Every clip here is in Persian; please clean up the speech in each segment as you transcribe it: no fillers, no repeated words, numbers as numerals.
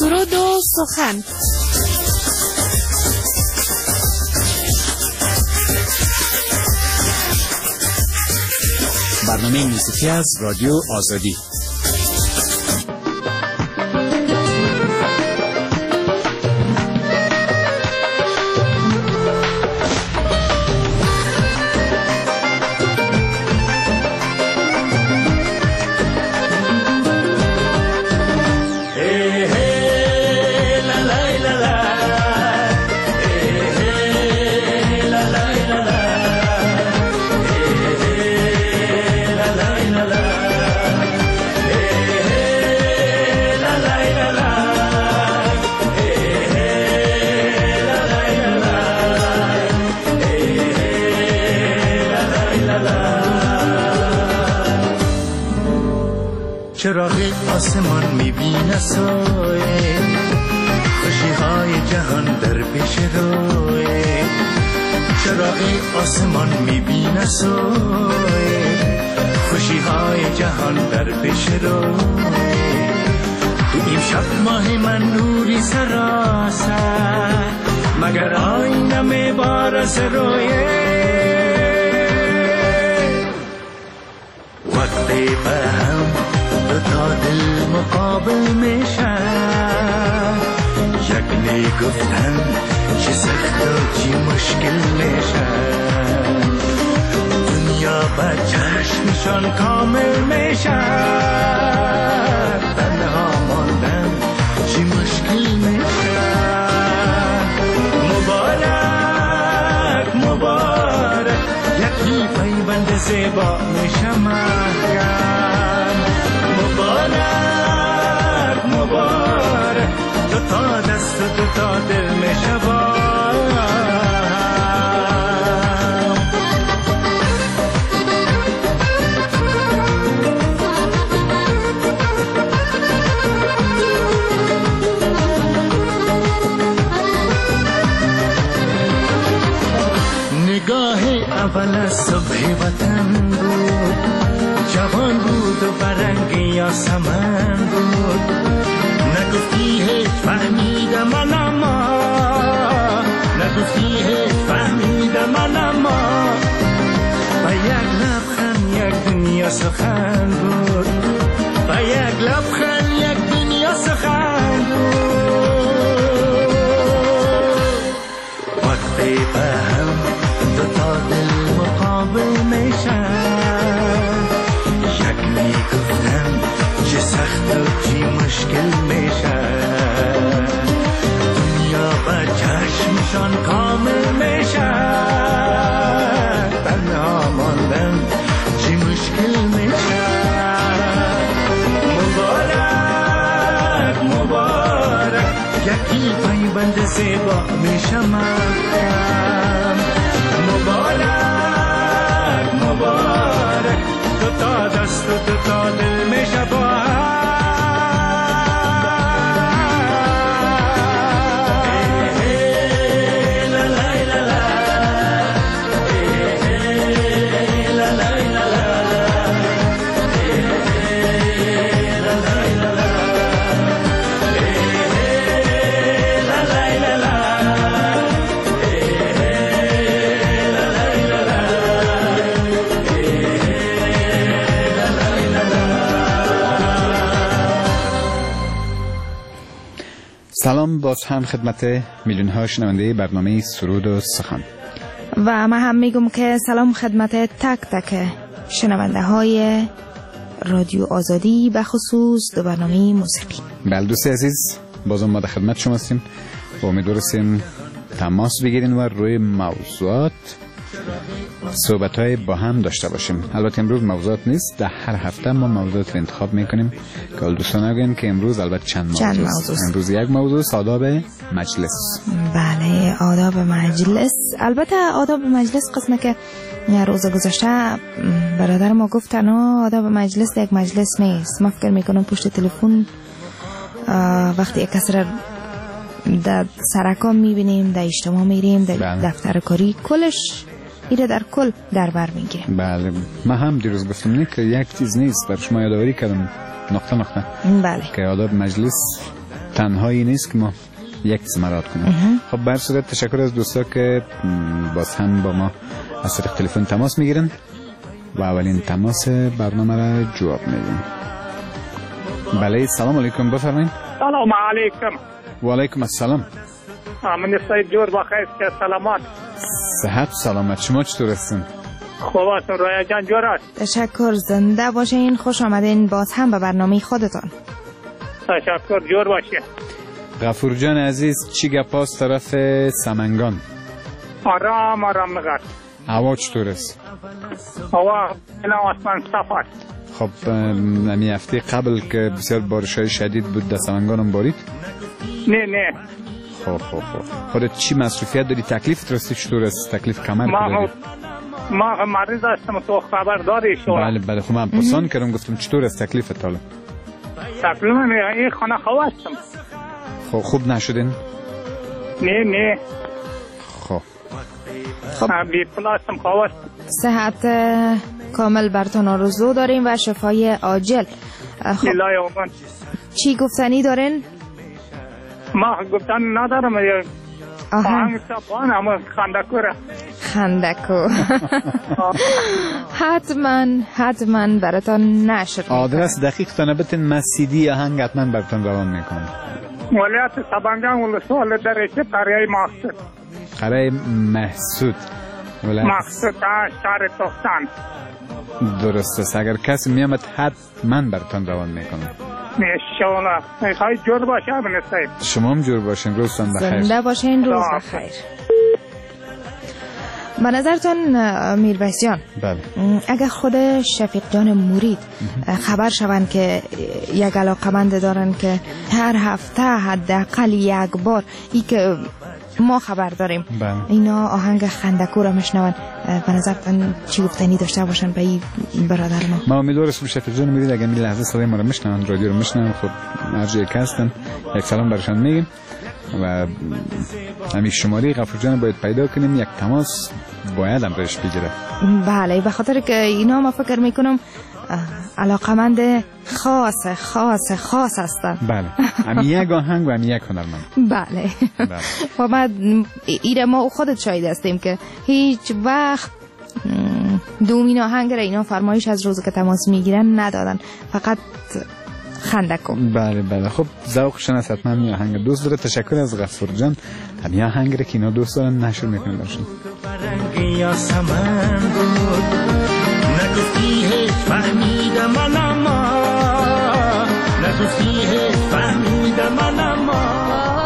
سرود و سخن. برنامه موسیقی از رادیو آزادی. چراغ آسمان میبینه سایه، خوشی‌های جهان در پیش روی. چراغ آسمان میبینه سایه، خوشی‌های جهان در پیش روی. تو این شب ماه من نوری سراسر، مگر آینه میبارس روی. وقتی به هم تا دل مقابل میشن، یک نگفتن چه سخت و چه مشکل میشن. دنیا با چشمشان کامل میشن، تنها ماندن چه مشکل میشن. مبارک مبارک یکی پیوند زیبا میشمن. مبارک مبارک دو تا دست و دو تا دل میشوان. نگاه اول صبح وطن بود، جوان بود و برنگ یاسمن بود. نگفتی هیچ فهمیدم من اما، نگفتی هیچ فهمیدم من اما. با یک لبخند یک دنیا سخن بود، با یک لبخند یک دنیا سخن بود. وقتی به هم دو تا دل مقابل میشن، یک میگفتن چه سخت و چه مشکل میشن. دنیا با چشمشان کامل میشن، تنها ماندن چه مشکل میشن. مبارک مبارک یکی پیوند زیبا میشمن. مبارک مبارک دو تا دست و دو تا دل میشوان. سلام باز هم خدمت میلیون ها شنونده برنامه سرود و سخن. و من هم میگم که سلام خدمت تک تک شنونده های رادیو آزادی، به خصوص دو برنامه موسیقی. بله دوستی عزیز، بازم ما در خدمت شما هستیم و امیدوار هستیم تماس بگیرین و روی موضوعات صحبت های با هم داشته باشیم. البته امروز موضوعات نیست، در هر هفته ما موضوعات رو انتخاب میکنیم که دوستان نگن که امروز البته چند موضوع است. امروز یک موضوع آداب مجلس. بله آداب مجلس. البته آداب مجلس قسمه که روز گذشته برادر ما گفتن آداب مجلس یک مجلس نیست. ما فکر میکنم پشت تلفن وقتی یک کس را در سرکام میبینیم، در اجتماع میریم، در دفتر کاری، کلش ایره در کل در بر میگیریم. بله من هم دیروز گفتم که یک چیز نیست، بر شما یادآوری کردم نقطه نقطه. بله که آداب مجلس تنهایی نیست که ما یک سمرات کنیم. خب بر صورت تشکر از دوستا که باز هم با ما از طریق تلفن تماس میگیرن و اولین تماس برنامه را جواب میدیم. بله سلام علیکم، بفرمایید. سلام علیکم. و علیکم السلام. من سید جور بخیر که سلامات. صحت سلامت، شما چطور هستین؟ خوب هستم. رویا جان جور است. تشکر، زنده باشین، خوش آمدین باز هم به برنامه خودتان. تشکر، جور باشین. غفور جان عزیز، چی گپاست طرف سمنگان؟ آرام آرام نگرد. هوا چطور است؟ هوا اینا آسمان صاف است. خب امی هفته قبل که بسیار بارش‌های شدید بود در سمنگان هم بارید؟ نه. خب خودت چی مصروفیت داری؟ تکلیف راستی چطور است؟ تکلیف کمر داری؟ ما مریض هستم، تو خبر داری شما؟ بله خب من پرسان کردم، گفتم چطور است تکلیفت حالا؟ تکلیف من این خانه خواه هستم. خب خوب نشدین؟ نه. خب بی پلاستم خواه هستم. صحت کامل برتان آرزو داریم و شفای عاجل. خب چی گفتنی دارین؟ ما گفتن ندارم. آهنگ سپان اما خندکو حتما براتان نشر میکنم. آدرس دقیق تانه بتین، من CD آهنگ حتما براتان روان میکنم. ولایت سبنگان ولسوال درشه قریه مقصود. قریه محسود مقصود شهر تختان. درست است. اگر کسی میامد حتما براتان روان میکنم. انشاءالله. میخوای جور باشه ابن سید. شما هم جور باشین، روزتان بخیر. زنده باشین، روز بخیر. به نظرتان میربسیان، بله، اگر خود شفیق جان مرید خبر شوند که یک علاقمند دارن که هر هفته حداقل یک بار ای که ما خبر داریم، بله، اینا آهنگ خندکو را میشنون، به نظرتان چی گفتنی داشته باشن به این برادر ما؟ امیدوارم شفیق جان مرید اگر این لحظه صدای ما رو میشنون، رادیو رو میشنون، خب هر جایی که هستن یک سلام برشان میگیم و همین شماره غفور جان باید پیدا کنیم، یک تماس باید هم روش بگیره. بله، به خاطر که اینا ما فکر میکنم علاقمند خاص هستن. بله، همین یک آهنگ و همین یک هنرمند. بله. و ما ایره ما خودت شاهد هستیم که هیچ وقت دومین آهنگ را اینا فرمایش از روز که تماس میگیرن ندادن، فقط خندکو. بله خب ذوقشون است، حتما همین آهنگ دوست داره. تشکر از غفور جان. همین آهنگ را که اینا دوست دارن نشر میکنن برشون. نگفتی هیچ فهمیدم من اما نگفتی هیچ فهمیدم من اما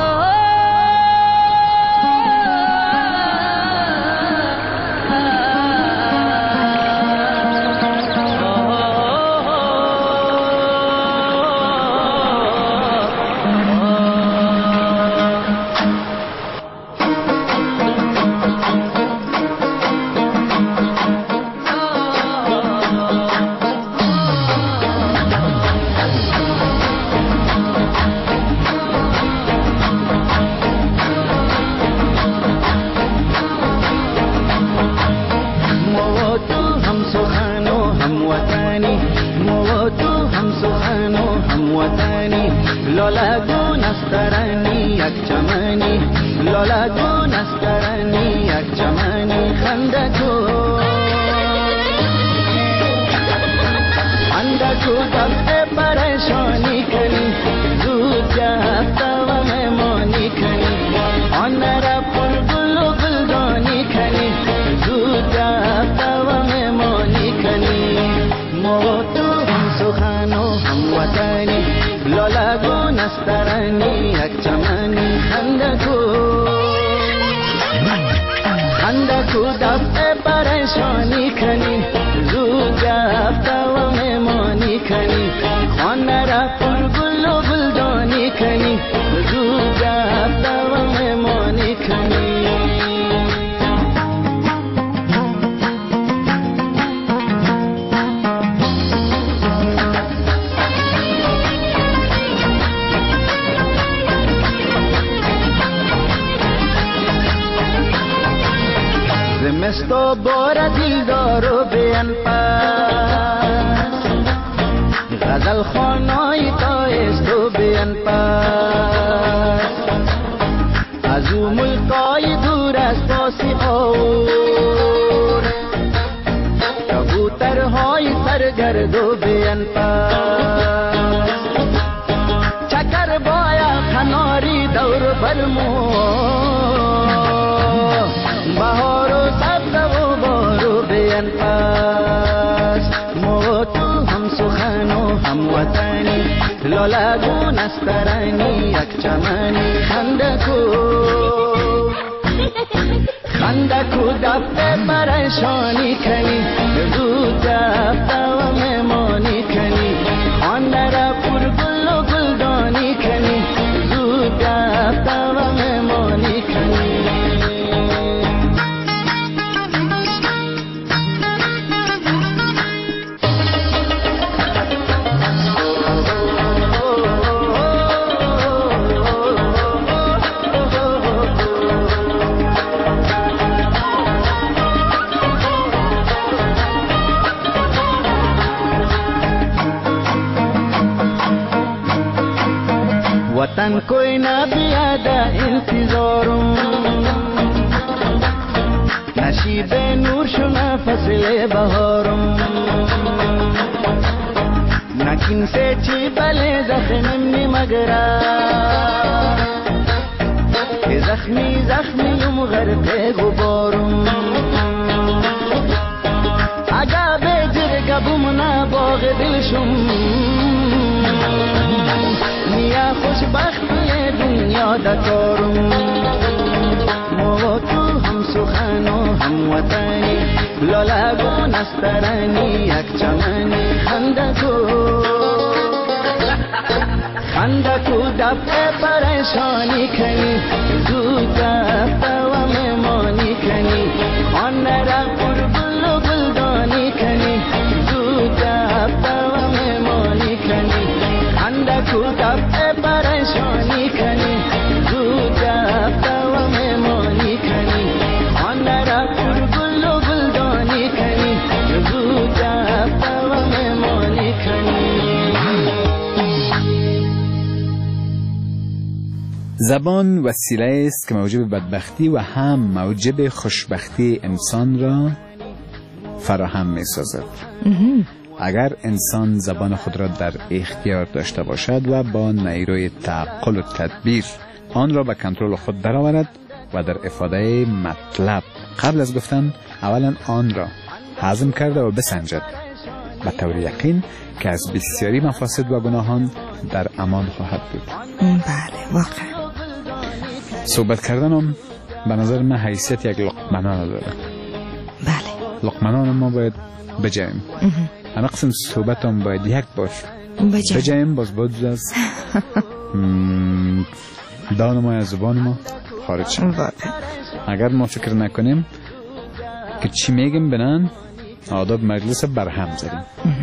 زمستو بار دیلدارو بیان پاس غزل خانای تا استو بیان پاس دو بیان پاس چکر بایا کناری دور برمو بهار و سبز و بارو بیان پاس مو تو هم سخن و هم وطنی لالگو نسترانی یک چمنی خندکو دفته پریشانی کنی زود دفته و مهمانی کنی آن را پر گل و گلدانی کنی زود دفته و مهمانی کنی वतन कोई ना बियादा इंतजारों नशीब नूर शुना फसले बहारों नकिन से ची बले जख्मी मगरा जख्मी जख्मी मगरते गुबारों आगा बेजर गबुमना बाग दिलशुम या خوشبختی دنیا دکارم ما تو هم سخن و هم وطنی لالگو نسترانی یک چمنی خندکو دفعه پریشانی کنی زود دفعه و مهمانی کنی آن را پر گل و گلدانی کنی زود دفعه و مهمانی کنی خندکو دفعه پریشانی کنی زود دفعه و مهمانی کنی آن را پر گل و گلدانی کنی زود دفعه و مهمانی کنی. زبان وسیله است که موجب بدبختی و هم موجب خوشبختی انسان را فراهم می سازد. اگر انسان زبان خود را در اختیار داشته باشد و با نیروی تعقل و تدبیر آن را به کنترل خود درآورد و در افاده مطلب قبل از گفتن اولا آن را هضم کرده و بسنجد، به طور یقین که از بسیاری مفاسد و گناهان در امان خواهد بود. بله واقعا صحبت کردن هم به نظر من حیثیت یک لقمنان داره. بله لقمنان ما باید بجاییم. انا قسم صحبت هم باید یک باش بجاییم باز باید از دان ما از زبان ما خارج شد. اگر ما فکر نکنیم که چی میگیم بنان آداب مجلس برهم زدیم.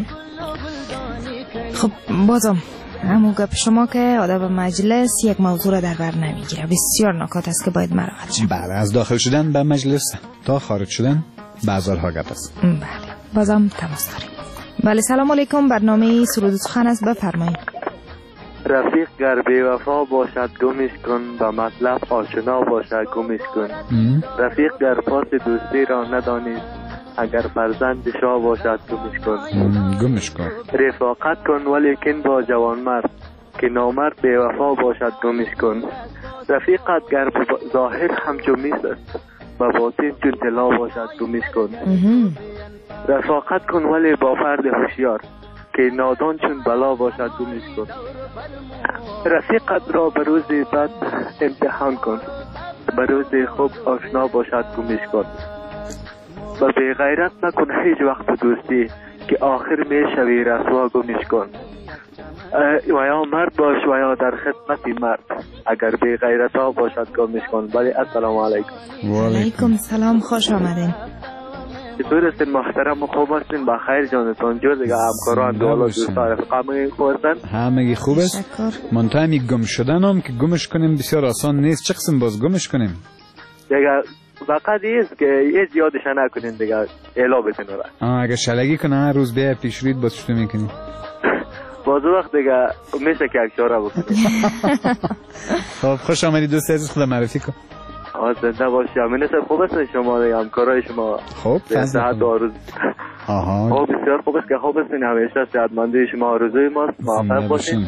خب بازم همون گپ شما که آداب مجلس یک موضوع را در بر نمیگیره، بسیار نکات است که باید مراقب شد. بله، از داخل شدن به مجلس تا خارج شدن به هزارها گپ است. بله بازم تماس داریم. بله سلام علیکم، برنامه سرود و سخن است، بفرمایید. رفیق گر بی وفا باشد گمش کن، به مطلب آشنا باشد گمش کن. رفیق گر پاس دوستی را ندانید، اگر فرزند شاه باشد گمش کن. گمش کن. رفاقت کن ولیکن با جوان مرد، که نامرد بی وفا باشد گمش کن. رفیقت گر ظاهر همچو میس است، به باطن چون طلا باشد گمش کن. رفاقت کن ولی با فرد هوشیار، که نادان چون بلا باشد گمش کن. رفیقت را به روز بد امتحان کن، به روز خوب آشنا باشد گمش کن. و بی غیرت نکن هیچ وقت دوستی، که آخر می شوی رسوا گمش کن. و یا مرد باش و یا در خدمت مرد، اگر بی غیرت ها باشد گمش کن. بله السلام علیکم. و علیکم السلام، خوش آمدین. چطور هستین محترم و خوب هستین؟ بخیر جانتان جور دیگه همکاران دولا دوستا رفقا خوب هستن؟ همگی خوب است. منطقه همی گم شدن هم که گمش کنیم بسیار آسان نیست. چه قسم باز گمش کنیم؟ دیگه فقط ایست که هیچ یادش نکنین دیگه اعلا بتین را. اگر شلگی کنه هر روز بیا پیش روید باز چطور میکنی؟ باز وقت دیگه میشه که یک چاره بکنیم. خب خوش آمدی دوست عزیز، خدا معرفی کن. زنده باشی. امین صاحب خوب هستن شما دیگه همکارای شما؟ خوب صحت و آروز خب بسیار خوب است که خوب هستین، همیشه صحتمندی شما آرزوی ماست، موفق باشین.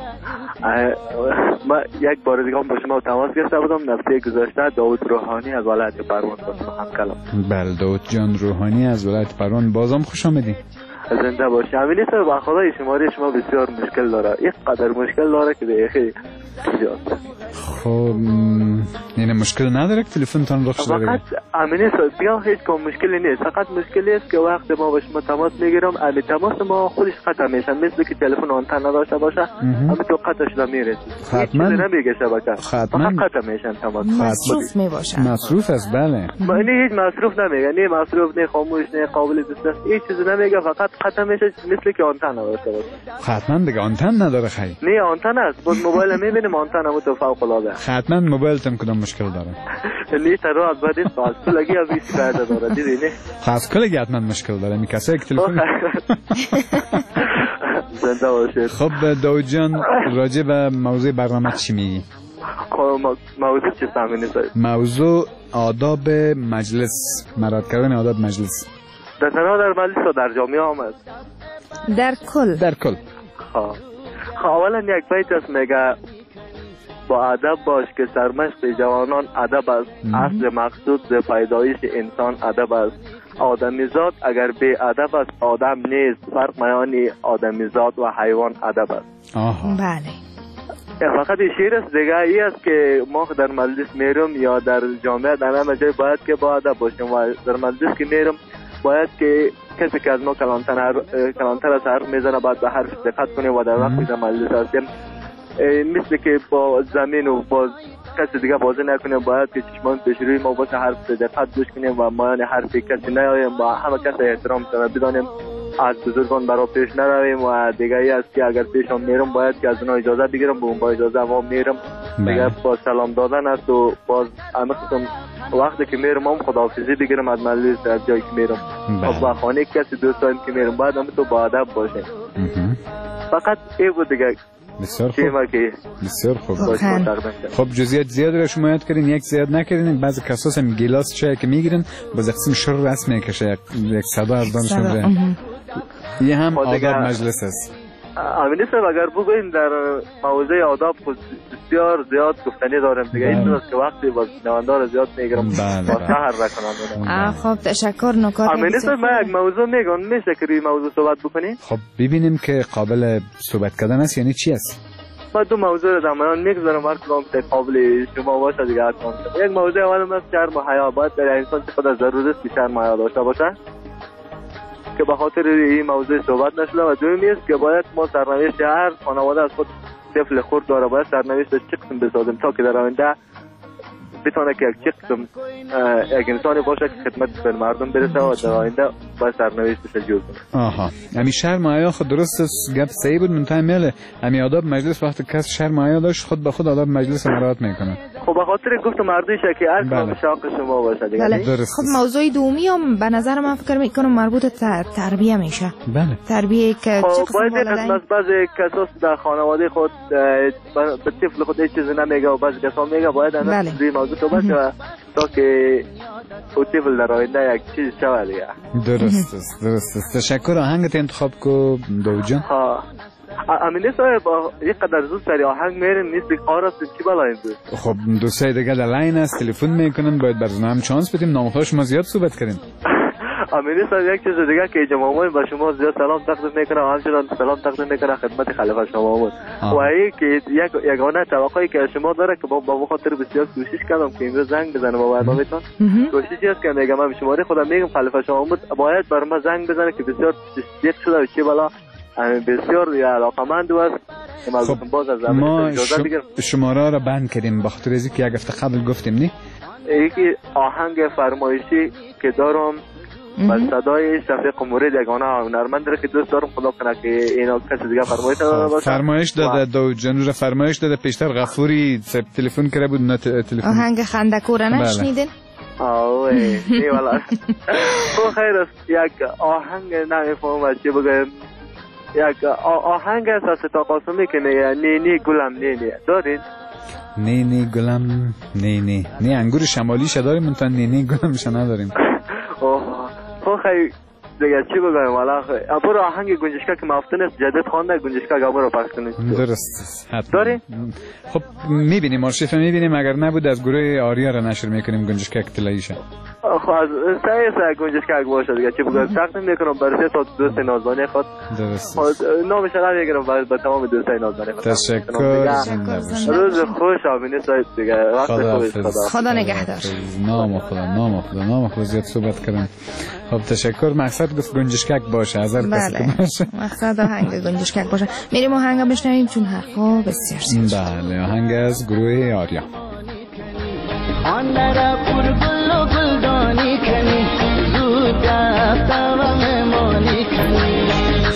ما یک بار دیگه هم با شما تماس گرفته بودم نفته گذاشته. داود روحانی از ولایت پروان با شما هم کلام. بله داود جان روحانی از ولایت پروان، بازم خوش آمدین. زنده باشی. همین است با خدای شماره شما بسیار مشکل داره، یک قدر مشکل داره که دیگه زیاد. خب یعنی مشکل نداره که تلفنتان رخص داره؟ فقط همین است، بیا هیچ کم مشکلی نیست، فقط مشکلی است که وقت ما با شما تماس میگیرم امی تماس ما خودش قطع میشه، مثل که تلفن آنتن نداشته باشه همین تو قطع شده میرسه. حتما نمیگه شبکه، فقط قطع میشن تماس. مصروف میباشن. مصروف است بله. یعنی هیچ مصروف نمیگه، نه مصروف نه خاموش نه قابل دسترس، هیچ چیزی نمیگه، فقط قطع میشه مثل که آنتن نداشته باشه. حتما دیگه آنتن نداره خیلی. نه آنتن است، باز موبایل میبینیم آنتن هم تو فوق العاده. حتما موبایلتون کدام مشکل داره؟ نه ترو از بعد است فاصله لگی از 20 فرد داره دیدی. خاص کلی حتما مشکل داره می کسایی که تلفن. زنده باشید. خب داود جان راجع به موضوع برنامه چی میگی؟ موضوع چی فهمیدی؟ موضوع آداب مجلس، مراعات کردن آداب مجلس. در مجلس و در جامعه آمد. در کل. خب اولا یک بیت است میگه با ادب باش که سرمشق جوانان ادب است، اصل مقصود ز پیدایش انسان ادب است. آدمیزاد اگر بی ادب است آدم نیست، فرق میان آدمیزاد و حیوان ادب است. بله. فقط شعر است دیگه، ای است که ما در مجلس میرم یا در جامعه در همه جای باید که با ادب باشیم و در مجلس که میرم باید که کسی که از ما کلانتر از حرف میزنه باید به حرف دقت کنیم و در وقتی در مجلس هستیم مثل که با زمین و با کسی دیگه بازی نکنیم، باید که چشمان پیش روی ما باشه، حرف دقت گوش کنیم و مایان حرف کسی نیاییم، با همه کسی احترام بدانیم، از بزرگان برای پیش نرویم و دیگه ای است که اگر پیشم میرم باید که از اونها اجازه بگیرم، با اون با اجازه ما میرم دیگه. با سلام دادن است و باز همه وقتی که میرم هم خداحافظی بگیرم از مجلس، از جایی که میرم و با خانه کسی دوستان که میرم باید هم تو با ادب باشیم. فقط این بود دیگه. بسیار خوب. بسیار خوب. خب جزئیات زیاد رو شما یاد کردین، یک زیاد نکردین. بعضی کساس هم گلاس چای که میگیرن باز قسم شر رسم میکشه، یک صدا از دانشون بره. یه هم آداب مجلس است. امین صاحب اگر بگوییم در موضوع آداب بسیار زیاد گفتنی دارم دیگه، این است که وقتی باز نواندار زیاد میگیرم با سحر رکنم. خب تشکر. نکات امین صاحب من یک موضوع میگم، میشه که روی موضوع صحبت بکنی؟ خب ببینیم که قابل صحبت کردن است یعنی چی است. ما دو موضوع در میان میگذارم، هر کدام قابل شما باشه دیگه. یک موضوع اول است شرم و حیا، باید در انسان چقدر ضروری است که شرم و حیا داشته باشه که به خاطر این موضوع صحبت نشده. و دومی است که باید ما سرنوشت هر خانواده از خود طفل خرد داره، باید سرنوشتش چه قسم بسازیم تا که در آینده بتونه که چه قسم یک انسانی باشه که خدمت به مردم برسه و در آینده باید سرنوشتش جور کنه. همین شرم و حیا خود درست گپ صحیح بود، منتها میله همین آداب مجلس وقتی کس شرم و حیا داشت خود به خود آداب مجلس مراعات میکنه. خب به خاطر گفت مردیش که هر کدام شاق شما باشه دیگه. بله. خب موضوع دومی هم به نظر من فکر میکنم مربوط تربیه میشه. بله. تربیه که چه قسم والدین از بعضی کساس در خانواده خود به طفل خود هیچ چیزی نمیگه و بعضی کسا میگه، باید انا روی موضوع تو باشه تا که او طفل در آینده یک چیز شود دیگه. درست است. تشکر. آهنگت انتخاب کو داود جان. امینه صاحب یک قدر زود سری آهنگ میریم نیست که قرار است چی بلایم بود. خب دوستای دیگه در لاین است تلفن میکنن، باید برنامه هم چانس بدیم، نامخواه شما زیاد صحبت کردیم. امینه صاحب یک چیز دیگه که جمعمون با شما زیاد سلام تقدیم میکنه و همچنان سلام تقدیم میکنه خدمت خلیفه شمامون و این که یگانه توقعی که شما داره که با خاطر بسیار کوشش کردم که امروز زنگ بزنم با برنامه‌تون. کوششی است که میگم من شماره خودم میگم خلیفه شمامون باید بر ما زنگ بزنه که بسیار تشویق شده و چه بالا بسیار علاقمند است. خب ما شماره را بند کردیم به خاطر اینکه یک هفته قبل گفتیم نه یکی آهنگ فرمایشی که دارم با صدای شفیق مرید یگانه هنرمند داره که دوست دارم خدا کنه که اینا کسی دیگه فرمایش داده باشه. فرمایش داده داود جان رو فرمایش داده، پیشتر غفوری تلفن کرده بود نه تلفن. آهنگ خندکور نشنیدین؟ آوه ای والا. خب خیر است یک آهنگ نمیفهمم چی بگم. یک آهنگ است از ستا قاسمی که میگه نینی گلم نینی دارید؟ نینی گلم نینی انگور شمالی داریم منتها نینی گلمش نداریم. خب خیلی دیگه چی بگم والا برو آهنگ گنجشکا که مفتون است جدید خوانده گنجشکا گابر رو پخش کنید. درست حتما داری؟ خب میبینیم آرشیف میبینیم اگر نبود از گروه آریا را نشر میکنیم گنجشکا اطلاعیشه. خب از سه گنجشکا باشه دیگه چی بگم تقدیم میکنم برای تا دوست نازنین خود. درست نامش را میگیرم برای تمام دوستای نازنین خود. تشکر. روز خوش آمینه سایت دیگه وقت خوبی خدا نگهدار. نام خدا زیاد صحبت کردم. خب تشکر. مقصد گفت گنجشکک باشه از هر کسی که باشه. مقصد آهنگ گنجشکک باشه. میریم آهنگ بشنویم چون حرفا بسیار زیاد. بله آهنگ از گروه آریا. آن را پر گل و گلدانی کنی زود رفت و مهمانی کنی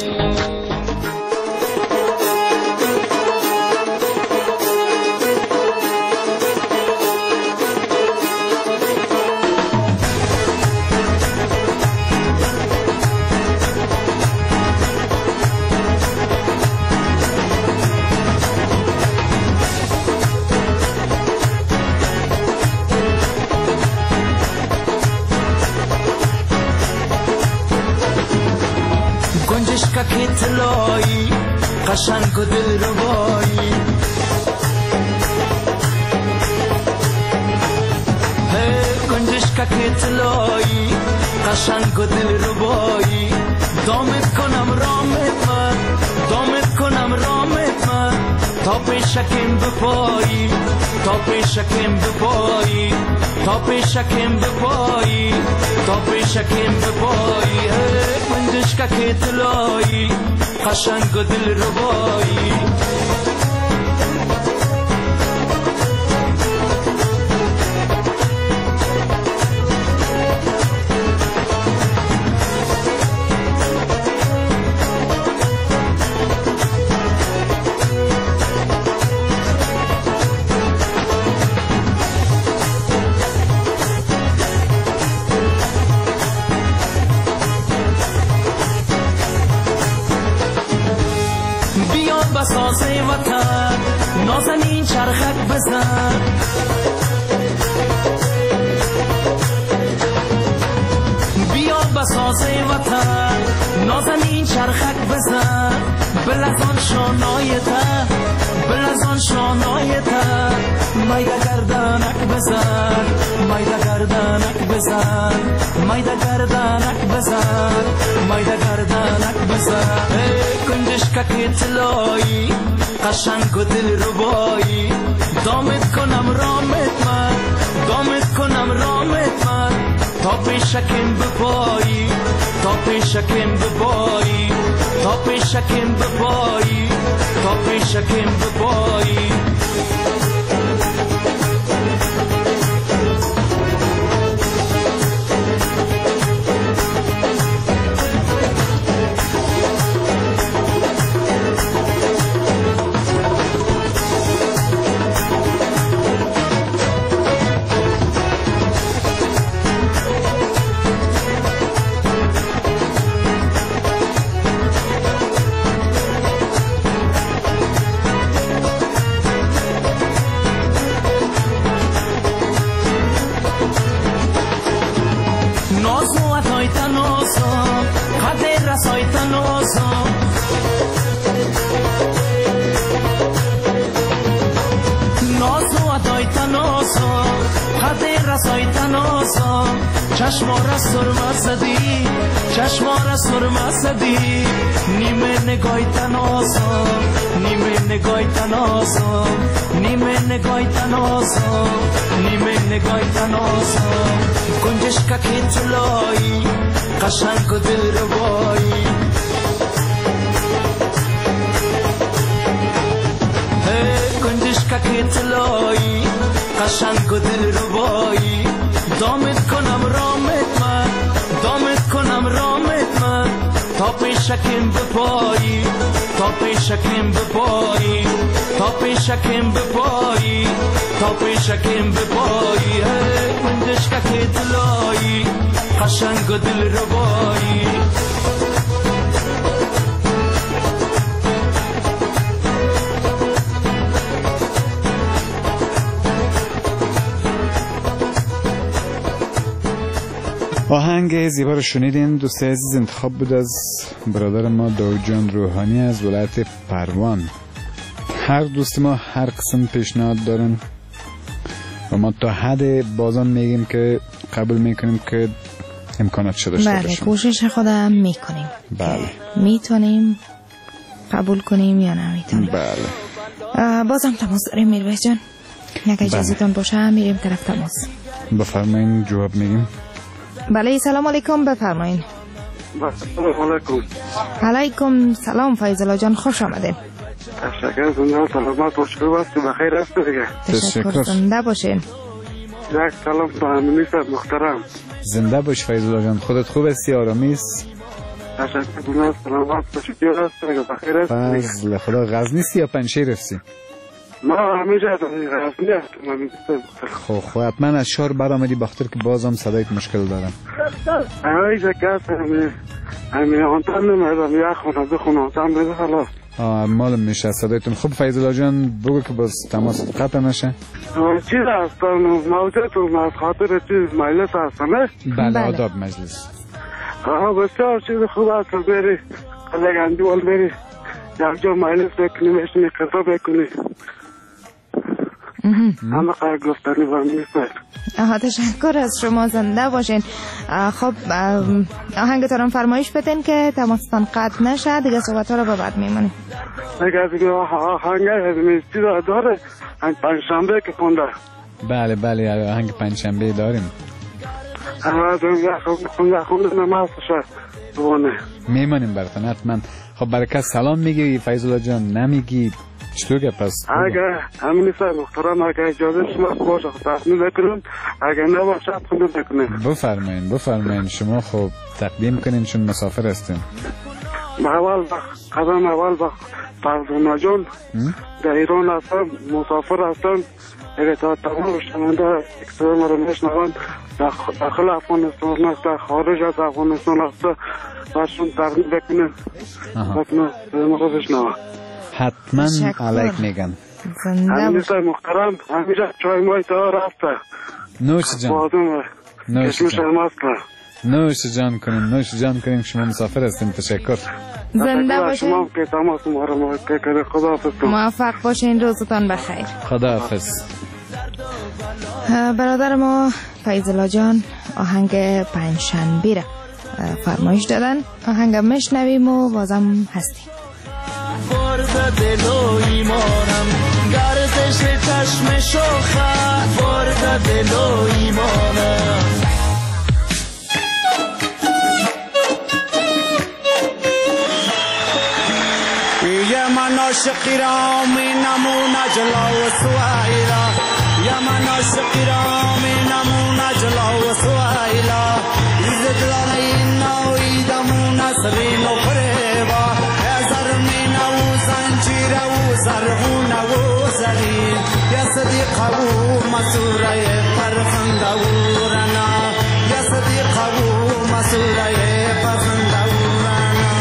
گنجشکا که طلایی قشنگ و دلربایی گنجشکا که طلایی قشنگ و دلربایی دامت کنم رامت من دامت کنم رامت من تا پیشکم بپایی تا پیشکم بپایی تا پیشکم بپایی تا پیشکم بپایی گنجشکا که طلایی قشنگ و دلربایی بساز وطن نازنین چرخک بزن بیا بساز وطن نازنین چرخک بزن بلزان شانایته بلزان شانایته مایده گردنک بزن مایده گردنک بزن مایده گردنک بزن مایده گردنک بزن گنجشکا که طلایی قشنگ و دلربایی دامت کنم رامت من دامت کنم رامت من تا پیشکم بپایی تا پیشکم بپایی تا پیشکم بپایی تا پیشکم بپایی چشمارا سرما زدی چشمارا سرما زدی نیمه نگای تناسم نیمه نگای تناسم نیمه نگای تناسم نیمه نگای تناسم گنجشکا که طلایی قشنگ و دلربایی گنجشکا که طلایی قشنگ و دلربایی دامت کنم رامت من دامت کنم رامت من تا پیشکم بپایی تا پیشکم بپایی تا پیشکم بپایی تا پیشکم بپایی گنجشکا که طلایی قشنگ و دلربایی آهنگ زیبا رو شنیدین دوست عزیز. انتخاب بود از برادر ما داود جان روحانی از ولایت پروان. هر دوست ما هر قسم پیشنهاد دارن و ما تا حد بازم میگیم که قبول میکنیم که امکانات شده داشته بله باشیم. کوشش خودم میکنیم. بله میتونیم قبول کنیم یا نمیتونیم. بله. بازم تماس داریم میرویس جان. یک اجازهتون باشه میریم طرف تماس. بفرمایین جواب میگیم. بله سلام علیکم بفرمایین. سلام علیکم. علیکم سلام فیض الله جان خوش آمدین. تشکر زنده سلامت باشید که بخیر هست دیگه. تشکر زنده باشین. یک سلام به امینی صاحب محترم. زنده باش فیض الله جان. خودت خوب هستی؟ آرامی است؟ تشکر زنده سلامت باشید که بخیر هست دیگه. فضل خدا. غزنی یا پنشیر هستی؟ ما همیشه غزنی هستم. خب حتما از شهر برآمدی بخاطر که بازم صدایت مشکل دارم. همیشه کس همین آنتن نمیدم یک خونه بخونه آنتن بده خلاص. معلوم میشه صدایتون. خب فیض الله جان بگو که باز تماس قطع نشه. چیز هستم موجودتون از خاطر چیز مجلس هستم. بله آداب مجلس. بسیار چیز خوب هست بری قلقندی وال بری یک جا مجلس بکنی میشنی قصه بکنی همه قرار گفتنی و میفر. تشکر از شما زنده باشین. خب آهنگتان فرمایش بدین که تماستان قطع نشه دیگه صحبت ها رو به بعد میمونیم. دیگه آهنگ چیز داره پنجشنبه که خونده. بله آهنگ پنجشنبه داریم. خونده نماز شد دوانه میمانیم براتون حتما. خب برکت سلام میگی فیض الله جان نمیگی چطور که پس؟ اگه همین صاحب محترم اگه اجازه شما باشه تصمیم بکنیم اگه نباشد خونده بکنیم. بفرمایین شما خب تقدیم کنین چون مسافر هستیم. قدم اول فرزانه جان در ایران هستم مسافر هستم. اگه تا تمام شنونده اکسر مرا میشنوند داخل افغانستان است در خارج از افغانستان است برشون تقدیم بکنیم مرا بشنوند. حتما علیک میگن. همین صاحب محترم همیشه چای مای تا رفته نوش جان کنیم شما مسافر هستیم. تشکر زنده باشین. شما که تماس ما رو که خداحافظ. موفق باشین روزتان بخیر. خداحافظ. برادر ما فیض الله جان آهنگ پنجشنبه را فرمایش دادن. آهنگ میشنویم و بازم هستیم. برد دل و ایمانم گردش چشم شوخه برد دل و ایمانم. یه من عاشقی را می نمونه جلو و سویلا یه من عاشقی را می نمونه جلو و سویلا ایز دلال این نوی دمونه سرین و فریبا ازر می نو زنجیر و زرغون و زرین یا صدیق و مسوره فرخنده و رنا یا صدیق و مسوره فرخنده و رنا.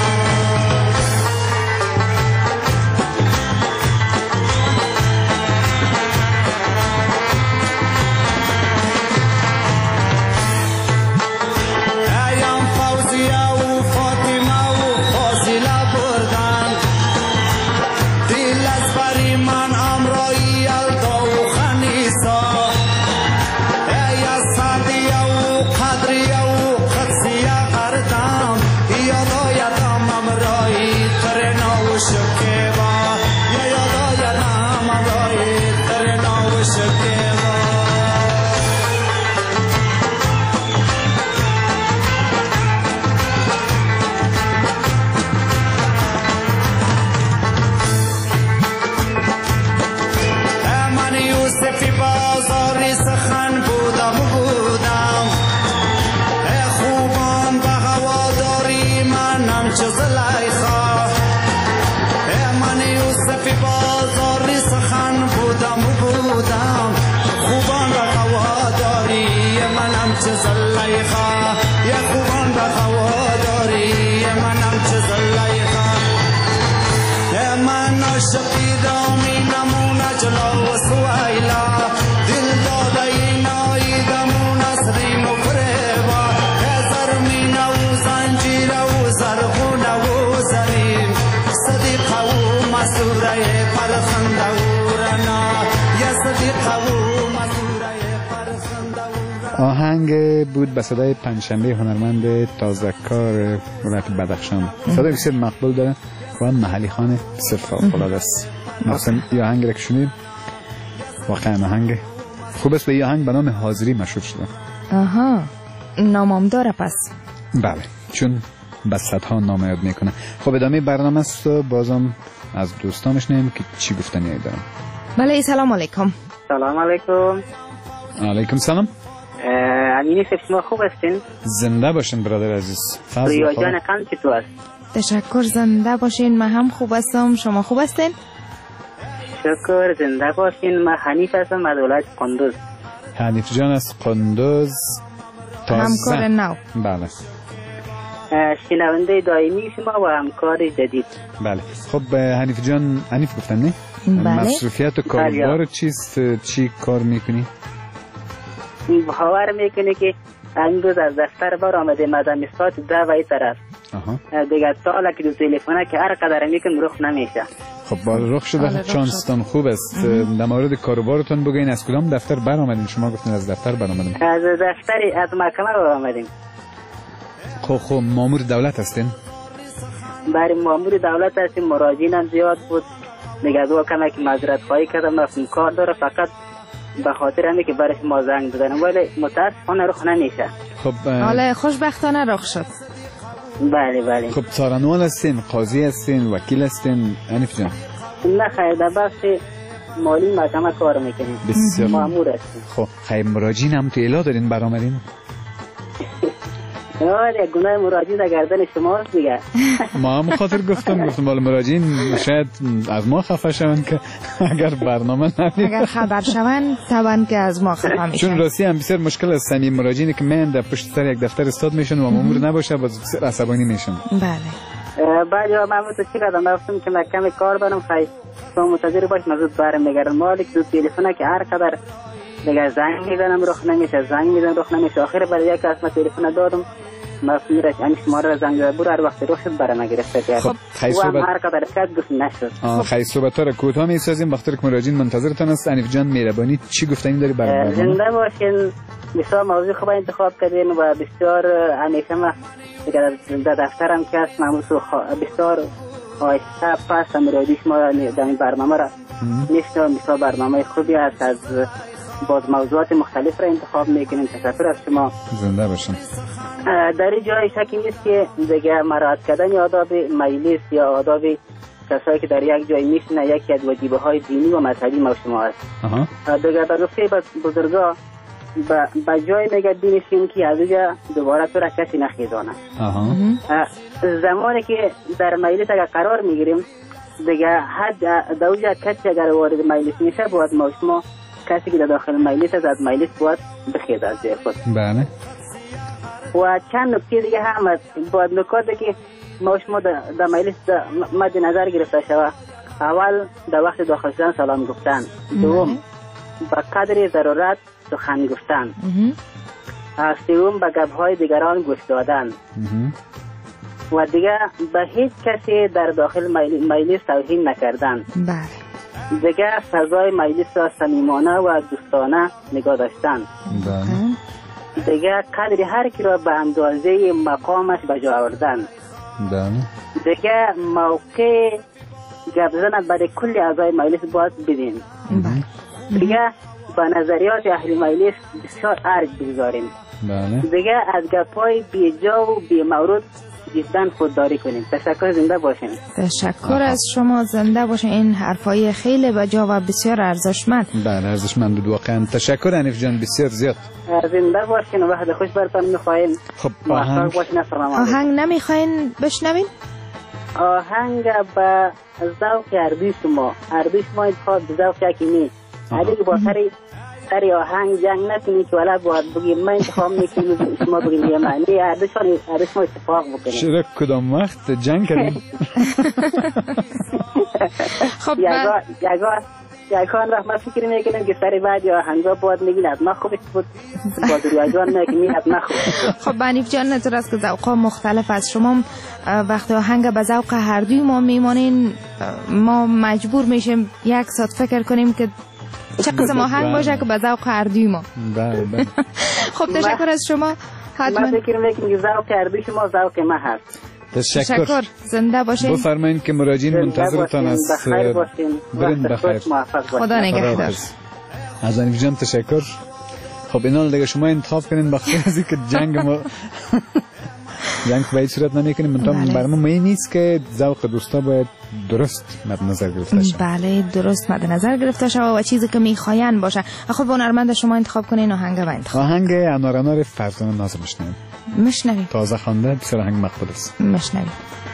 آهنگ بود به صدای پنجشنبه هنرمند تازه‌کار ولایت بدخشان. صدای بسیار مقبول داره و محلی خانه بسیار فوق‌العاده است. مثلا این آهنگ را که شنید واقعا آهنگ خوب است و این آهنگ به نام حاضری مشهور شده. آها، نامم داره پس. بله، چون به صدها نام یاد میکنه. خب ادامه برنامه است و بازم از دوستانش نیم که چی گفتنی دارم. بله، سلام علیکم. سلام علیکم. علیکم سلام. امینی شما خوب هستین؟ زنده باشین برادر عزیز. ریا جان قند چطور است؟ تشکر، زنده باشین. من هم خوب هستم. شما خوب هستین؟ شکر، زنده باشین. من حنیف هستم از ولایت قندوز. حنیف جان از قندوز، همکار نو. بله. شنونده دائمی شما و همکار جدید. بله. خب حنیف جان، حنیف گفتن نه؟ بله. مصروفیت و کاربار چیست؟ چی کار میکنی؟ باور میکنی که امروز از دفتر بار آمده مدام ساعت 10 و این طرف. دیگه تا که دو تلفنه که هر قدر میکن رخ نمیشه. خب رخ شده، چانستان خوب است. در مورد کاروبارتون بگین از کدام دفتر بر آمدین؟ شما گفتین از دفتر بر آمدین. از دفتر از محکمه بر آمدیم. خب مامور دولت هستین؟ برای مامور دولت هستیم. مراجعینم زیاد بود. دیگه دو کمه که معذرت خواهی کردم، رفتم کار داره، فقط به خاطر همین که برای ما زنگ دادن ولی متاسفانه رخ نمیشه. خب حالا خوشبختانه رخ شد. بله بله. خب سارنوال هستین، قاضی هستین، وکیل هستین حنیف جان؟ نه خیر، در بخش مالی محکمه کار میکنیم. بسیار مامور هستیم. خب خیر، مراجعین هم تو الا دارین برآمدین؟ نه، گناه مراجعین در گردن شماست دیگه. ما هم خاطر گفتم بالا مراجعین شاید از ما خفه شون که اگر برنامه ندید، اگر خبر شون طبعا که از ما خفه میشن. چون راستی هم بسیار مشکل است. سنی مراجعینی که من در پشت سر یک دفتر استاد میشن و مامور نباشه باز بسیار عصبانی میشن. بله. بعد یا من تو چی کردم، رفتم که محکمه کار برم، خیر تو منتظر باش مزود برم میگردم. مالک دو تلفنه که هر قدر دیگه زنگ میزنم رخ نمیشه، زنگ میزنم رخ نمیشه. آخر برای یک اسم تلفن دادم، مسئولش این شماره را زنگ برو هر وقت رخ شد برام گرفته کرد. خب و هر قدر کرد گفت نشد. خیلی صحبت را کوتاه میسازیم وقتی که مراجعین منتظرتان است. حنیف جان مهربانی چی گفتنی داری برای زنده باشین. بسیار موضوع خوب انتخاب کردین و بسیار همیشه ما در دفترم که هست معمول بسیار آهسته پس مراجع شما در این برنامه را میشنوم. بسیار برنامه خوبی است، از باز موضوعات مختلف را انتخاب میکنیم. تشکر از شما. زنده باشین. در این جای شکی نیست که دیگه مراعات کردن آداب مجلس یا آداب کسایی که در یک جای میشنه یکی از واجبه های دینی و مذهبی ما شما است. دیگه در گفته بزرگا به جای میگه دینشون که از اونجا دوباره تو را کسی نخیزانه. زمانی که در مجلس اگر قرار میگیریم دیگه حد در اونجا کسی اگر وارد مجلس میشه باید ما شما کسی که در داخل مجلس از مجلس باید بخیز از جای خود. بله. و چند نکته دیگه هم باید نکاتی که ما شما در مجلس مد نظر گرفته شود. اول در وقت داخل شدن سلام گفتن، دوم با قدر ضرورت سخن گفتن، سوم به گپ‌های دیگران گوش دادن و دیگه به هیچ کسی در داخل مجلس توهین نکردن. بله. دیگه فضای مجلس را صمیمانه و دوستانه نگاه داشتن. دیگه قدر هر کی را به اندازه مقامش به جا آوردن. دیگه موقع گپ زدن برای کل اعضای مجلس باید بدین. دیگه با نظریات اهل مجلس بسیار ارج بگذاریم. دیگه از گپ‌های بیجا و بی‌مورد جدا خودداری کنیم. تشکر، زنده باشین. تشکر از شما، زنده باشین. این حرفای خیلی بجا و بسیار ارزشمند. بله ارزشمند بود واقعا. تشکر حنیف جان، بسیار زیاد. زنده باشین و وقت خوش برتان میخواهیم. خب آهنگ نمیخواین بشنوین؟ آهنگ به ذوق اردوی شما انتخاب ذوق یکی علی با سری آهنگ جنگ نکنی که ولی باید بگیم من انتخاب میکنیم شما بگیم یه معنی اردش ما اتفاق بکنیم. چرا کدام وقت جنگ کردیم؟ خب یکان وقت ما فکر میکنیم که سری بعد یا آهنگا باید میگین از ما خوبش بود باید ریاجان میکنیم از ما خوب. خب حنیف جان نطور است که ذوقا مختلف از شما. وقتی آهنگ به ذوق هر دوی ما میمانین ما مجبور میشیم یک ساعت فکر کنیم که چه قسم آهنگ باشه که به ذوق اردوی ما. بله بله. خب تشکر از شما. حتما من فکر میکنم که ذوق اردوی شما ذوق ما هست. تشکر. زنده باشین. بفرمایید که مراجعین منتظرتان است. بخیر باشین. برین بخیر. خدا نگهدار. از انیف جان تشکر. خب اینا دیگه شما انتخاب کنین بخیر از اینکه جنگ ما جنگ به هیچ صورت نمیکنیم. من برای ما مهم نیست که ذوق دوستا باید درست مد نظر گرفته شود. بله درست مد نظر گرفته شود و چیزی که میخواین باشه. خب هنرمند شما انتخاب کنین آهنگ و انتخاب. آهنگ انار فرزانه ناز میشنویم. تازه خوانده بسیار آهنگ مقبول است. میشنویم.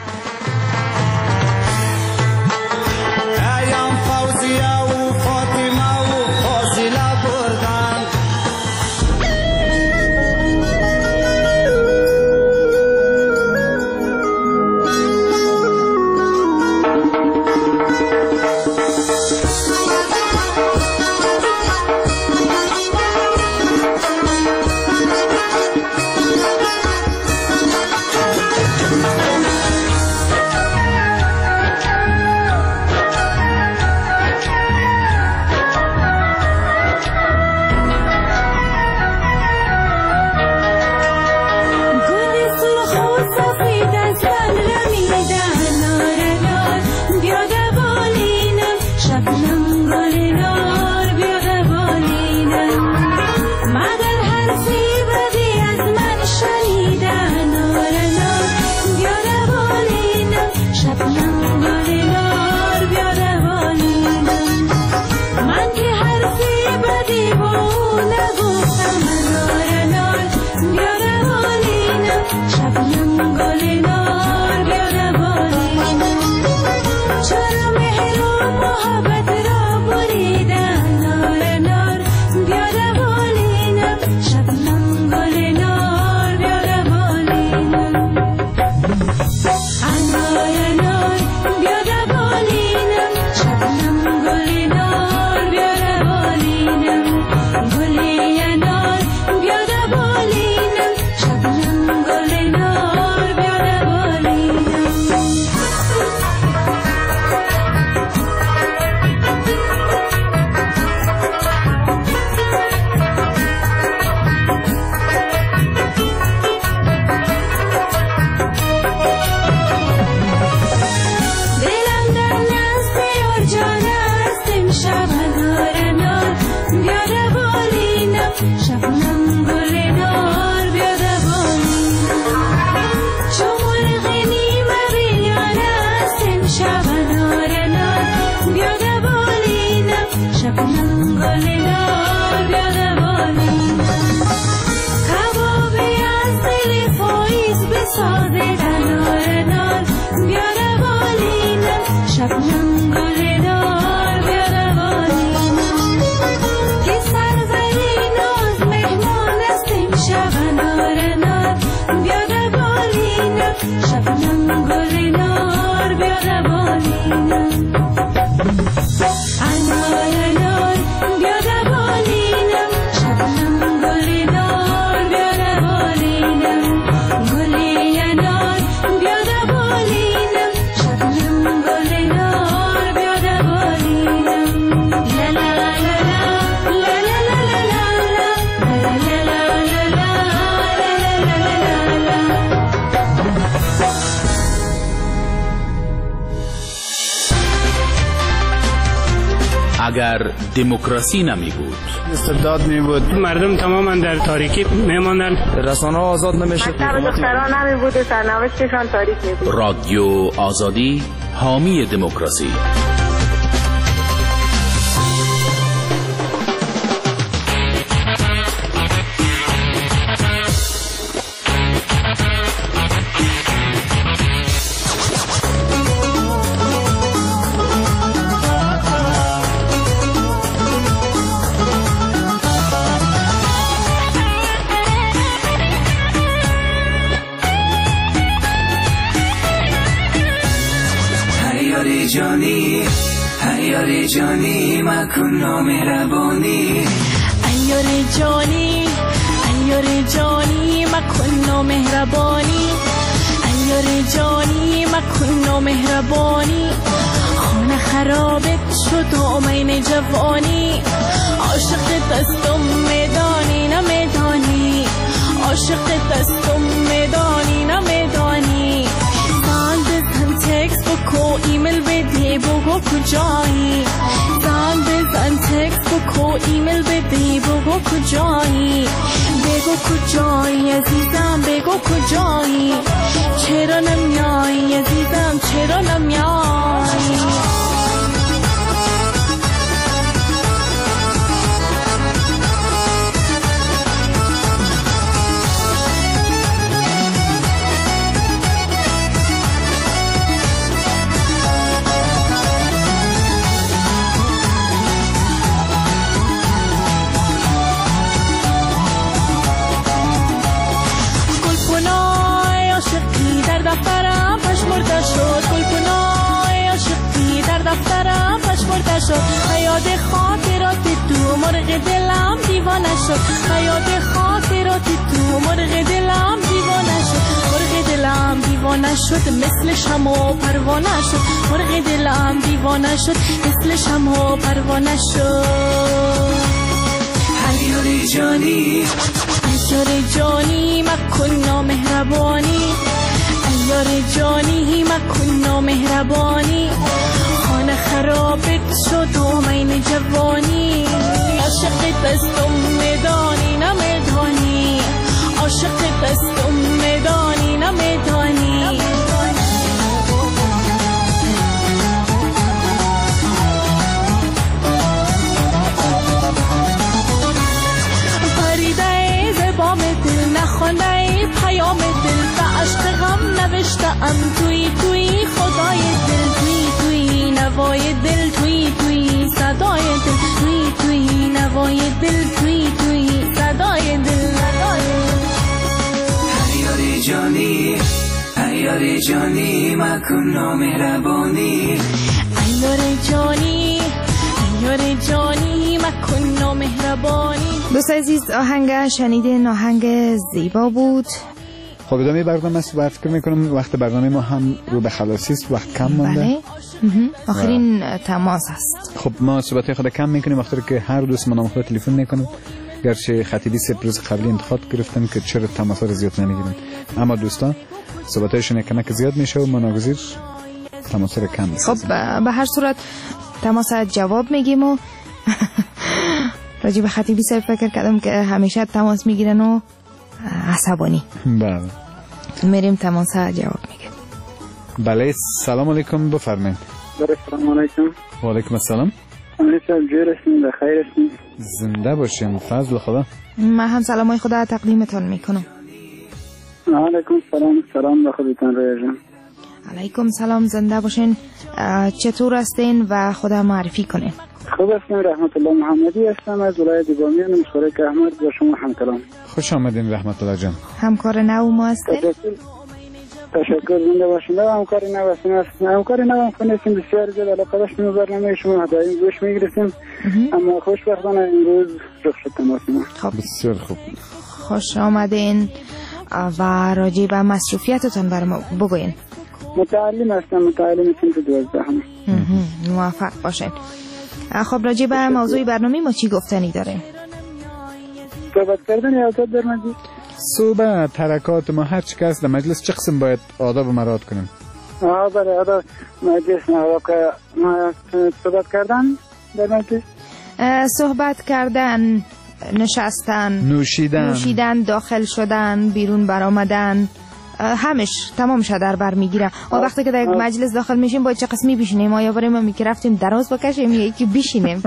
اگر دموکراسی نمی بود، استبداد می بود، مردم تماما در تاریکی میماندن، رسانه آزاد نمیشد، دختران نمی بود، سرنوشتشان تاریک می بود. رادیو آزادی حامی دموکراسی. ایار جانی مکن نامهربانی ایار جانی مکن نامهربانی ایار جانی مکن نامهربانی خانه خرابت شد آمین جوانی عاشق دستم میدانی نمیدانی عاشق دستم میدانی نمیدانی زنگ بزن تکس بکو ایمیل بدی بگو کجایی زنگ بزن تکس بکو ایمیل بدی بگو کجایی بگو کجایی عزیزم بگو کجایی چرا نمیایی عزیزم چرا نمیایی دفترم پشمرده شد گلکنای عاشقی در دفترم پشمرده شد حیات خاطرات تو مرغ دلم دیوانه شد حیات خاطرات تو مرغ دلم دیوانه شد مرغ دلم دیوانه شد مثل شمع و پروانه شد مرغ دلم دیوانه شد مثل شمع و پروانه شد حیار جانی حیار جانی مکن نامهربانی یار جانی مکن نامهربانی خانه خرابت شد آمین جوانی عاشق دستم میدانی نمیدانی عاشق دستم میدانی نمیدانی پریده زبام دل نخوانده پیام دل به عشق غم نوشتم توی توی خدای دل توی توی نوای دل توی توی صدای دل توی توی نوای دل توی توی صدای دل حیار جانی حیار جانی مکن نامهربانی حیار جانی حیار جانی مکن نامهربانی. دوست عزیز آهنگ شنیدین آهنگ زیبا بود. خب ادامه برنامه است. فکر میکنم وقت برنامه ما هم رو به خلاصی است، وقت کم مونده. بله آخرین تماس است. خب ما صحبت خود کم میکنیم وقتی که هر دوست ما خود تلفن میکنم، گرچه خطیبی 3 روز قبلی انتخاب گرفتن که چرا تماس رو زیاد نمیگیرن، اما دوستان صحبتایشون کمک زیاد میشه و ما ناگزیر تماس رو کم میسازیم. خب به هر صورت تماس جواب میگیم و راجع به خطیبی صاحب فکر کردم که همیشه تماس میگیرن و عصبانی. بله میریم تماس جواب میگیم. بله سلام علیکم بفرمایید. سلام علیکم. و علیکم السلام. علیکم جورسین بخیر هستین. زنده باشین فضل خدا. من هم سلامای خدا تقدیمتون میکنم. علیکم سلام به خودتان رویا جان. علیکم سلام، زنده باشین. چطور هستین و خدا معرفی کنین؟ خوب هستم، رحمت الله محمدی هستم از ولایت بامیان مشترک احمد با شما همکلام. خوش آمدین رحمت الله جان. همکار نو ما هستین؟ تشکر، زنده باشین. همکار نو هستیم. همکار نو هم کنیستیم بسیار زیاد علاقه داشتیم برنامه شما دائم گوش میگرفتیم، اما خوشبختانه امروز رخ شد تماس ما. خب بسیار خوب، خوش آمدین و راجع به مصروفیتتون برام بگوین. متعلم هستم، متعلم صنف 12 هم. موفق باشین. خب راجع به موضوع برنامه ما چی گفتنی داریم؟ صحبت کردن یا آداب در مجلس؟ صحبت حرکات ما هر چی که هست در مجلس چه قسم باید آداب مراعات کنیم؟ بله آداب مجلس صحبت کردن در مجلس، صحبت کردن، نشستن، نوشیدن، داخل شدن، بیرون برآمدن، همش تمامش در بر میگیره. ما وقتی که در یک مجلس داخل میشیم باید چه قسمی بشینیم؟ آیا برای ما میگرفتیم دراز بکشیم یا یکی بشینیم؟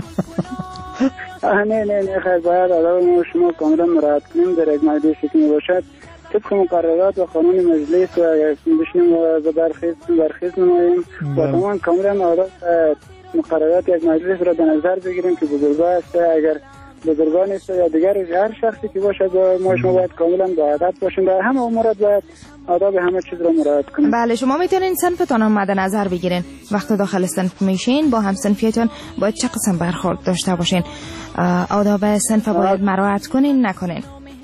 نه خیر، باید آداب ما شما کاملا مراعات کنیم در یک مجلسی که میباشد. طبق مقررات و قانون مجلس و بشینیم و برخیز نماییم و تمام کاملا آداب مقررات یک مجلس را در نظر بگیریم که بزرگوار است، اگر بزرگان است یا دیگر هر شخصی که باشد ما شما باید کاملا با ادب باشیم. در همه امورات باید آداب همه چیز را مراعات کنیم. بله شما میتونین صنفتون هم مد نظر بگیرین. وقتی داخل صنف میشین با هم صنفیتون باید چه قسم برخورد داشته باشین؟ آداب صنف باید مراعات کنین نکنین؟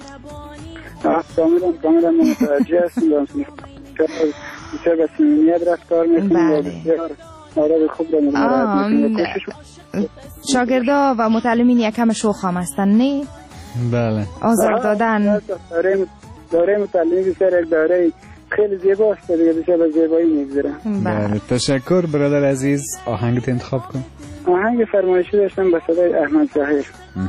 کاملا متوجه هستیم. چه به صمیمیت رفتار میکنیم و آداب خوب را مراعات میکنیم. شاگردا و متعلمین یکم شوخ هم هستن نه؟ بله. آزار دادن دوره متعلمی بسیار یک دوره خیلی زیبا است دیگه، بسیار به زیبایی میگذره. بله تشکر برادر عزیز. آهنگت انتخاب کن. آهنگ فرمایشی داشتم به صدای احمد ظاهر.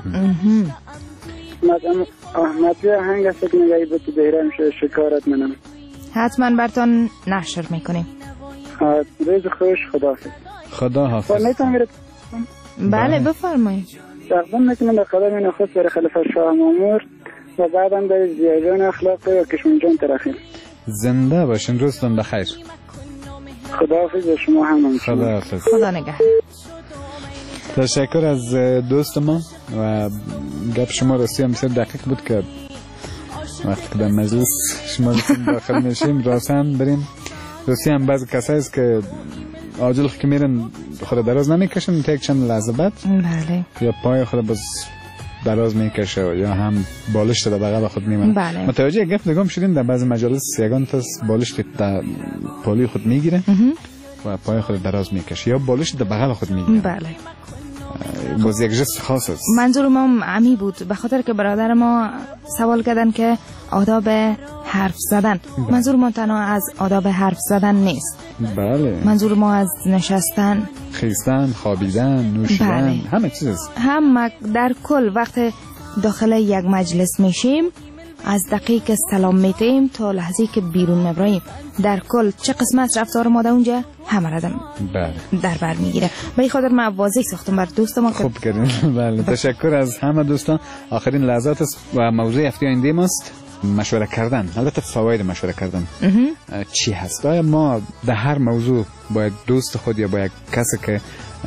احمد بیا آهنگ است که نگاهی بود بهرام شد شکارت منم. حتما براتون نشر میکنیم. روز خوش، خداحافظ. خداحافظ. بله بفرمایید. تقدیم میکنم به خدای نخست برای خلیفه شاه مامور و بعدم به زیادان اخلاق و کشمون جان ترخیم. زنده باشین، روزتون بخیر. خداحافظ به شما هم. خداحافظ. خدا نگهدار. تشکر از دوست ما و گپ شما راستی هم بسیار دقیق بود که وقتی که در مجلس شما داخل میشیم راستن بریم. راستی هم بعضی کسایی است که عاجل که میرن خود دراز نمیکشن تا یک چند لحظه بعد بله یا پای خود باز دراز میکشه یا هم بالشت در بغل خود میمونه. بله. متوجه گپ دیگه شدین در بعضی مجالس یگان تا بالشت در پالی خود میگیره و پای خود دراز میکشه یا بالشت در بغل خود میگیره. بله. باز یک جست خاص است. منظور ما عمی بود به خاطر که برادر ما سوال کردن که آداب حرف زدن. منظور ما تنها از آداب حرف زدن نیست. بله. منظور ما از نشستن، خیستن، خوابیدن، نوشیدن، بله. همه چیز است. هم در کل وقت داخل یک مجلس میشیم از دقیقه سلام میتیم تا لحظه که بیرون نبراییم در کل چه قسمت رفتار ما در اونجا همه را در بر میگیره. به این خاطر من واضح ساختم بر دوست ما. خوب کردین. بله تشکر از همه دوستان. آخرین لحظات است و موضوع هفته آینده ماست مشوره کردن. البته فواید مشوره کردن چی هست؟ آیا ما در هر موضوع باید دوست خود یا باید کسی که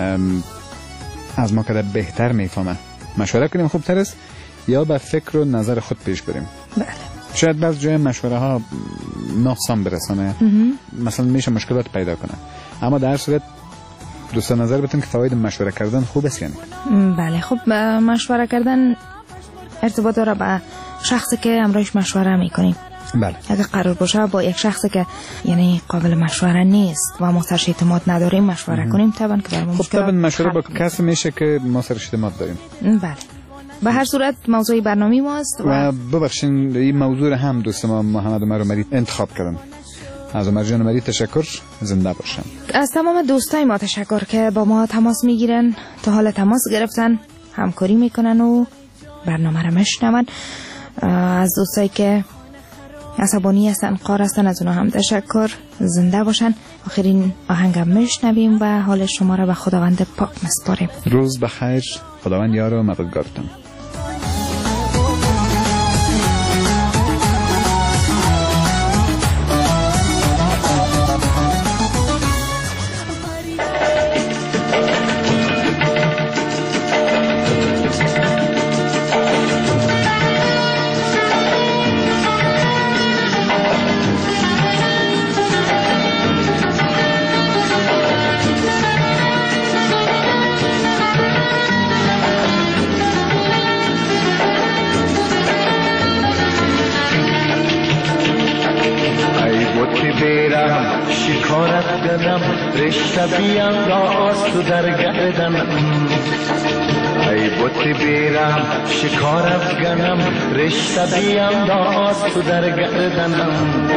از ما کده بهتر میفهمه مشوره کنیم خوبتر است یا به فکر و نظر خود پیش بریم؟ بله. شاید بعض جای مشوره ها نقصان برسانه، مثلا میشه مشکلات پیدا کنه، اما در هر صورت دوستان نظر بتون که فواید مشوره کردن خوب است یعنی؟ بله خب مشوره کردن ارتباط داره با شخصی که امروز مشوره میکنیم. بله. اگه قرار باشه با یک شخصی که یعنی قابل مشوره نیست و ما سرش اعتماد نداریم مشوره کنیم طبعا که برای خب طبعا مشوره با کسی میشه که ما سرش اعتماد داریم. بله. به هر صورت موضوع برنامه ماست و ببخشین این موضوع هم دوست ما محمد عمر عمری انتخاب کردن. از عمر جان عمری تشکر. زنده باشن. از تمام دوستای ما تشکر که با ما تماس میگیرن، تا حال تماس گرفتن، همکاری میکنن و برنامه رو میشنون. از دوستایی که عصبانی هستن، قار هستن، از اونها هم تشکر. زنده باشن. آخرین آهنگم میشنویم و حال شما را به خداوند پاک مسپاریم. روز بخیر. خداوند یار و مددگارتون. شکارت کنم رشته بیان راست تو در گردنم ای بوت بیرم شکارت کنم رشته بیان راست تو در گردنم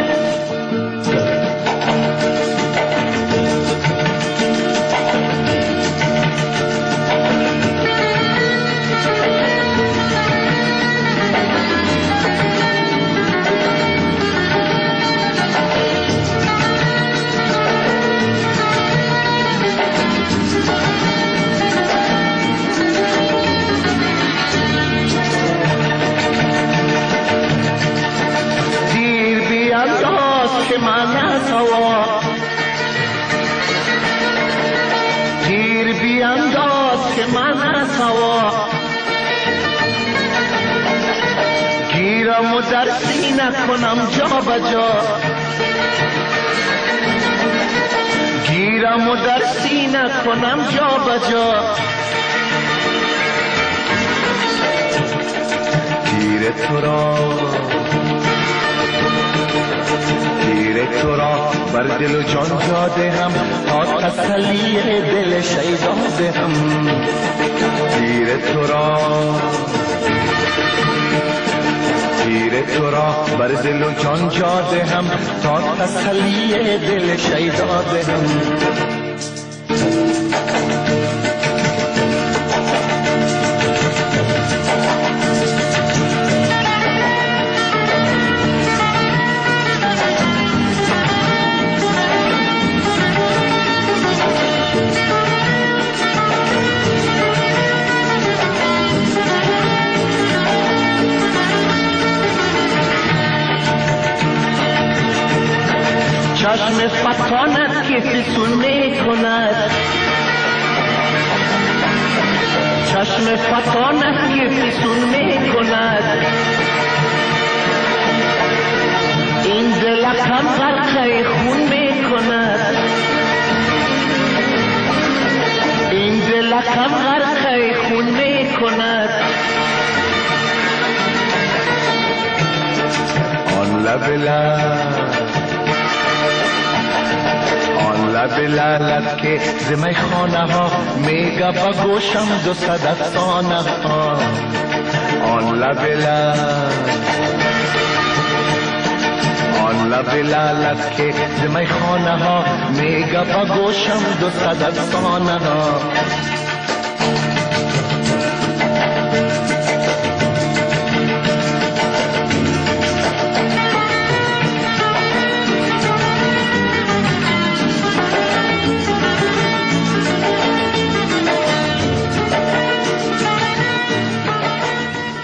گیرم و در سینه کنم جا بجا گیرم و در سینه کنم جا بجا تیر تو را تیر تو را بر دل و جان جاده هم تا تسلی دل شیدا دهم تیر تو را بر دل و جان جاده هم تا تسلی دل شیدا دهم چشم فتانت که فسون می کند چشم فتانت که فسون می کند این دلکم غرقه خون می کند این دلکم غرقه خون می کند آن لب لعلت که زمی خانه ها میگه با گوشم دو صد افسانه ها آن لب لعلت که زمی خانه ها میگه با گوشم دو صد افسانه ها